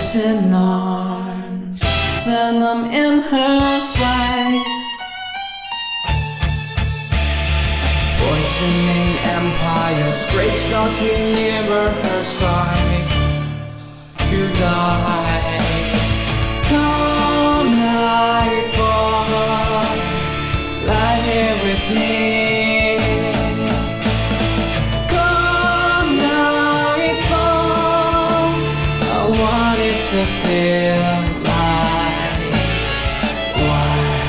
lost in arms, venom in her sight, poisoning empires, grace draws me nearer her side to die. Come nightfall, lie here with me. Come nightfall, I want it to feel like one.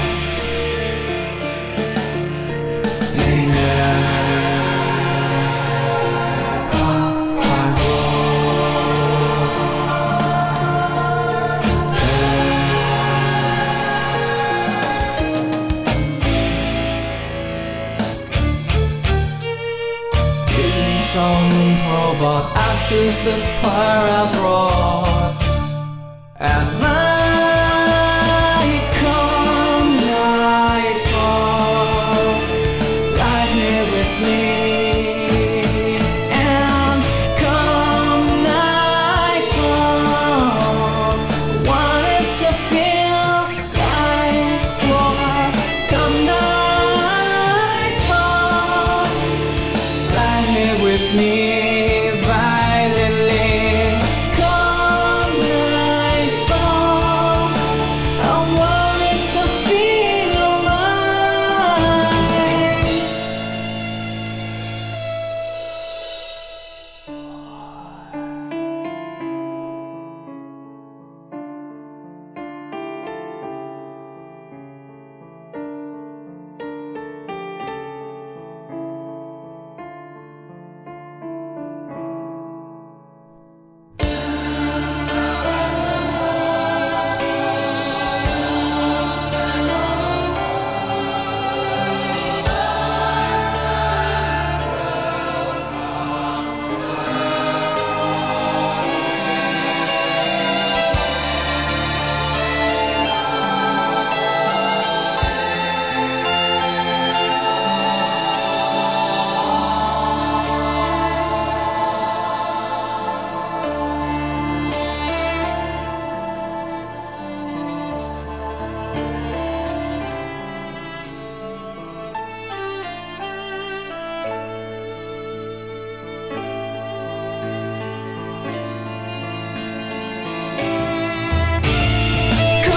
Some robot ashes, this fire has wrought. At night, come nightfall, lie here with me. And come nightfall, want it to feel like war. Come nightfall, lie here with me violently. Come nightfall, I want it to feel right.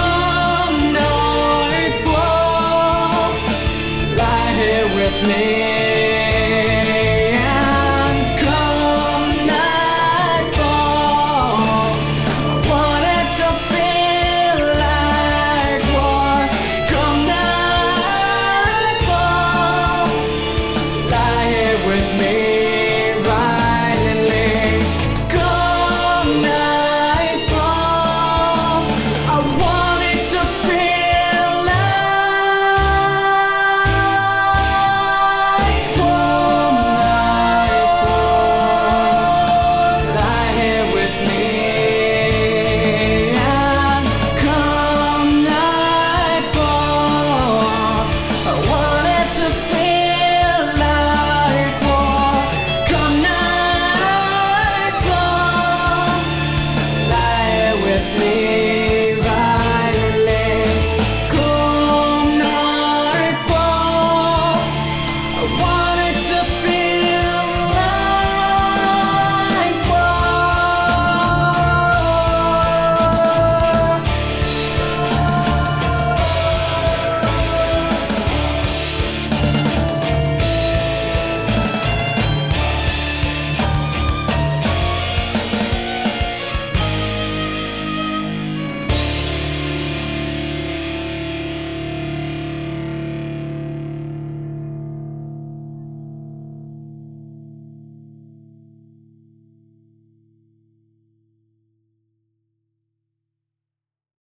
Come nightfall, lie here with me.